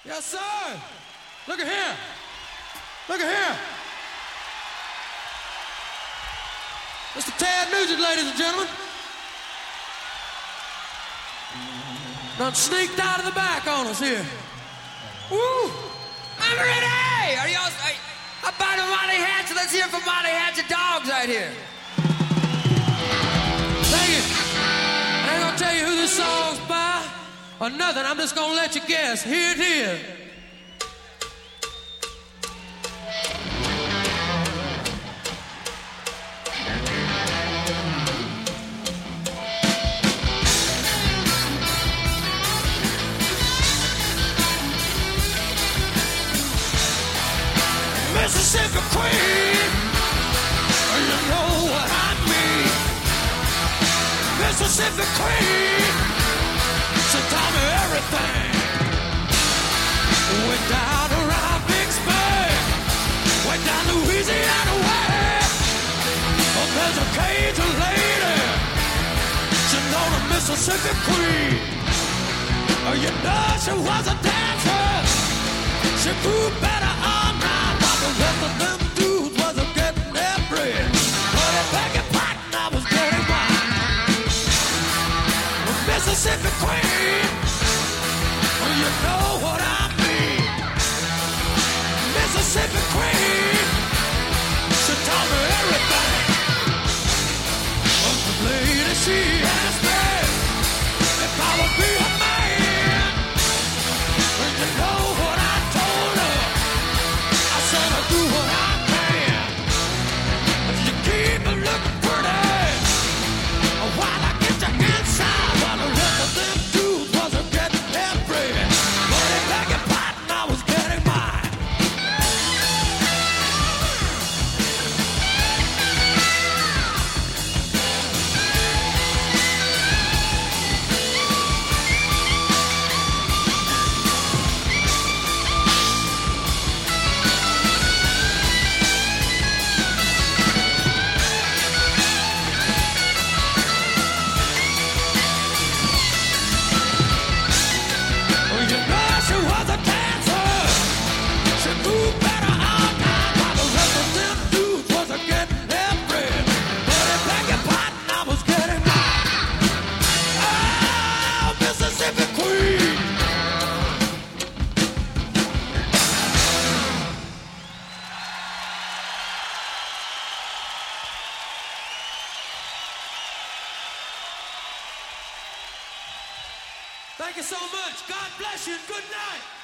Yes, sir. Look at here. Look at here. Mr. Ted Nugent, ladies and gentlemen. Done sneaked out of the back on us here. Woo! I'm ready! Are y'all... How about a Molly Hatchet? Let's hear from Molly Hatchet Dogs right here. Thank you. I ain't gonna tell you who this song's by or nothing. I'm just gonna let you guess. Here it is. Mississippi Queen, you know what I mean. Mississippi Queen, she taught me everything. Went down around Vicksburg, went down Louisiana way. Oh, there's a Cajun lady, she know the Mississippi Queen. Oh, you know she was a dancer, she moved better all night. The rest of them dudes wasn't getting their bread, but if I get cotton, I was getting mine. The Mississippi Queen, well, you know what I mean. Mississippi Queen, she taught me everything. But the lady, she asked me if I would be a man. Well, you know what I told her? I'll do what I can. If you keep it looking pretty, while I get you inside, while the rest of them dudes wasn't getting their bread, but if I get cotton, I was getting mine. Thank you so much. God bless you and good night.